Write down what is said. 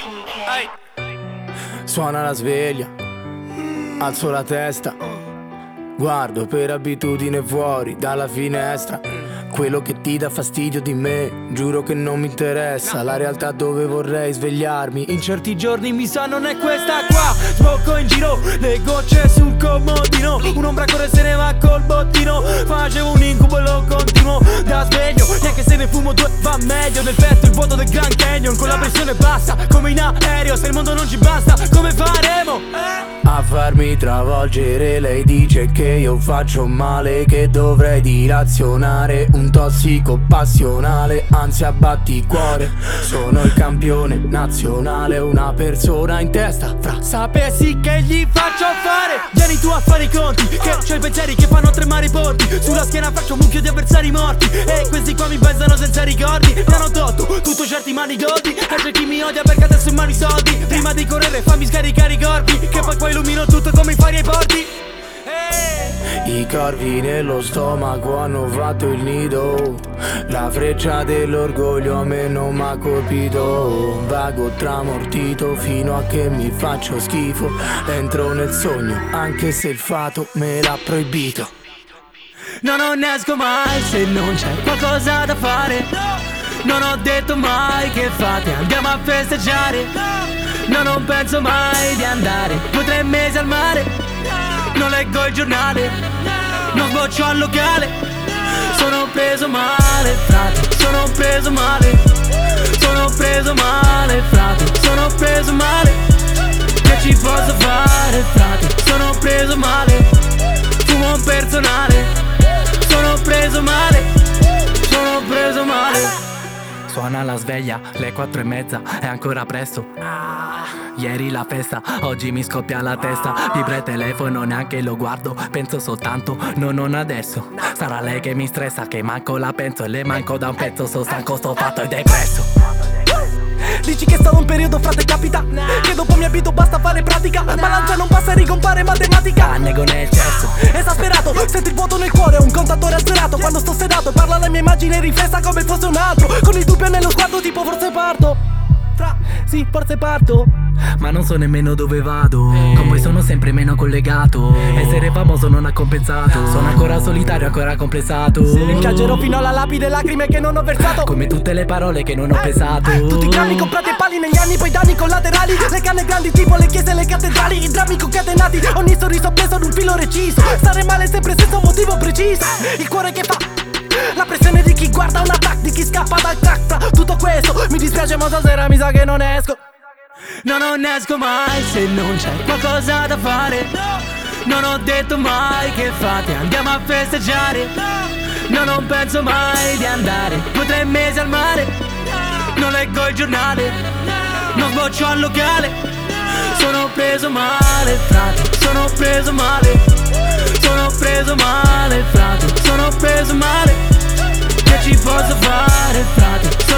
Suona la sveglia, alzo la testa, guardo per abitudine fuori dalla finestra. Quello che ti dà fastidio di me, giuro che non mi interessa. La realtà dove vorrei svegliarmi in certi giorni mi sa non è questa qua. Sbocco in giro, le gocce sul comodino, un'ombra corre se ne va col bottino. Facevo un incubo e lo continuo da sveglio, neanche se ne fumo due va meglio. Nel petto il vuoto del Grand Canyon, con la pressione bassa come in aereo. Se il mondo non ci basta, come faremo? A farmi travolgere lei dice che io faccio male, che dovrei dilazionare, un tossico passionale, anzi abbatti cuore. Sono il campione nazionale, una persona in testa fra. Sapessi che gli faccio fare? Vieni tu a fare i conti, che c'ho i pensieri che fanno tremare i ponti. Sulla schiena faccio un mucchio di avversari morti, e questi qua mi pensano senza ricordi. Mi hanno tolto tutto certi manigoti, e c'è chi mi odia perché adesso in mano i soldi. Prima di correre fammi scaricare i corpi, che poi illumino tutto come i fari ai porti. I corvi nello stomaco hanno fatto il nido, la freccia dell'orgoglio a me non m'ha colpito. Vago tramortito fino a che mi faccio schifo. Entro nel sogno anche se il fato me l'ha proibito. No, non esco mai se non c'è qualcosa da fare. Non ho detto mai che fate, andiamo a festeggiare. No, non penso mai di andare 2 o 3 mesi al mare. Non leggo il giornale, non sboccio al locale. Sono preso male, frate, sono preso male. Sono preso male, frate, sono preso male. Che ci posso fare, frate, sono preso male. Fumo un personale, sono preso male. Sono preso male. Suona la sveglia, le 4:30, è ancora presto. Ieri la festa, oggi mi scoppia la testa. Vibra il telefono, neanche lo guardo, penso soltanto, no, non adesso. Sarà lei che mi stressa, che manco la penso e le manco da un pezzo. Sto stanco, sto fatto e depresso. Dici che è stato un periodo, frate, capita che dopo mi abito, basta fare pratica. Balanza non passa e ricompare matematica. Nego nel cesso, esasperato, sento il vuoto nel cuore, un contatore azzerato. Quando sto sedato parla la mia immagine riflessa come fosse un altro, con il dubbio nello sguardo tipo forse parto. Sì, forse parto, ma non so nemmeno dove vado. Con voi sono sempre meno collegato. Essere famoso non ha compensato. Sono ancora solitario, ancora complessato. Rimpiangerò fino alla lapide lacrime che non ho versato, come tutte le parole che non ho pesato. Tutti i grammi comprati e pali negli anni, poi danni collaterali. Le canne grandi tipo le chiese e le cattedrali. I drammi concatenati, ogni sorriso preso ad un filo reciso. Stare male sempre senza un motivo preciso. Il cuore che fa la pressione di chi guarda un attacco, di chi scappa dal crack. Fra tutto questo mi dispiace ma stasera mi sa che non esco. No, non esco mai se non c'è qualcosa da fare. Non ho detto mai che fate, andiamo a festeggiare. No, non penso mai di andare 2 o 3 mesi al mare. Non leggo il giornale, non sboccio al locale. Sono preso male, frate, sono preso male. Sono preso male, frate, sono preso male. Che ci posso fare, frate?